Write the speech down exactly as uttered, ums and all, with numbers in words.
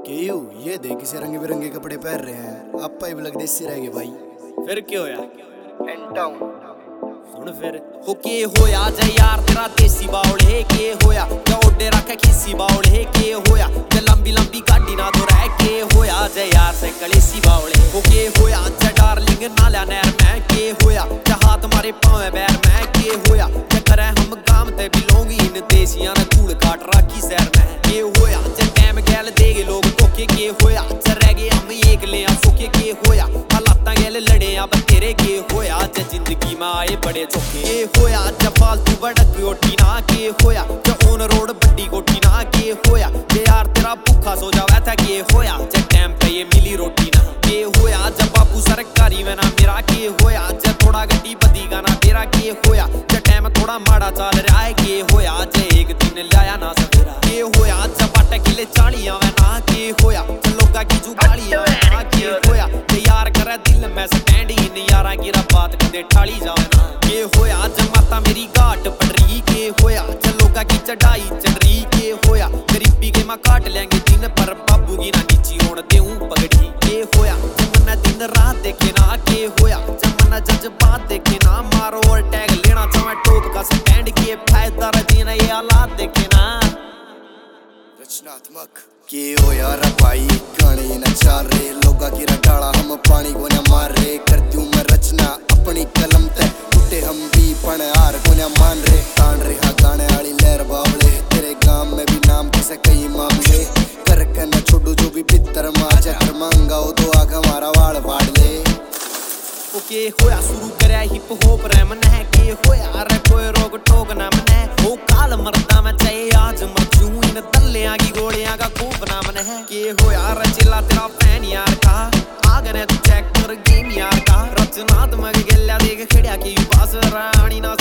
केयू ये देख किसे रंगे बिरंगे कपड़े पहन रहे हैं। आपा भी लगदे इससे रह गए भाई। फिर क्या होया एंटाउन सुन फिर हो के होया जे यार तेरा देसी बावले के होया जे ओडे रखे खीसी बावले के होया जे लंबी लंबी गाड़ी ना तो रह के होया जे यार से कलेसी बावले हो के होया जे डार्लिंग नाला नहर में के होया जे हाथ मारे पावे बैर में के होया जे करे हम गाम ते बिलोंगी इन देसियां ने धूल काट राखी शहर में के होया जे टाइम गैल देगे लोग धोखे के होया जे रह गए हम एक ले सुखे के होया हालातां गैल लड़े अब तेरे के होया जे जिंदगी में आए बड़े चौके के होया जे फालतू बड़क कोठी ना के होया जे ऑन रोड बड्डी कोठी ना के होया जे यार तेरा भूखा सो जावे था के होया जे टाइम पे ये मिली रोटी ना के होया जे बाबू सरकारी में ना मेरा के होया जे थोड़ा गड्डी बदी गाना तेरा के होया जे टाइम थोड़ा माड़ा चल रहा है के होया जे एक दिन लाया ना सवेरा के होया जे बाटे किले चालियां में ना के होया जे लोगा की जुगालियां ना के होया जे यार करे दिल में स्टैंड इन यारा की बात कदे ठाली जावे ना के होया जे माता मेरी घाट पड़ रही के होया जे लोगा की चढ़ाई चढ़ रही के होया गरीबी के मां काट लेंगे दिन पर बाबू की ना नीची होण देऊं पगड़ी के होया जे मन्ना दिन रात देखे ना के होया जे मन्ना जज्बात देखे ना मारो और टैग लेना चाहे टोप का स्टैंड के फायदा रजीना ये हालात देखे ना रचनात्मक के होया रे भाई गाने न चल रहे लोगा की डाला हम पानी को न मार रहे कर दूं मैं रचना अपनी कलम ते टूटे हम भी पण हार को न मान रहे तान रहा गाने वाली लहर बावले तेरे गांव में भी नाम किसे कई मामले कर के न छोड़ू जो भी भीतर मार चक्कर मांगाओ तो आग हमारा वाल फाड़ ले ओके होया शुरू करया हिप हॉप रैम ने के होया रे कोई रोक टोक ना मने ओ काल मरदा मैं चाहे आज मर जूं इन तल्लियां की गोलियां का खूब ना मने के होया रे चिल्ला तेरा फैन यार का आगने तू चेक कर गेम यार का रचनात्मक गेल्या देख खड़या की बस रानी ना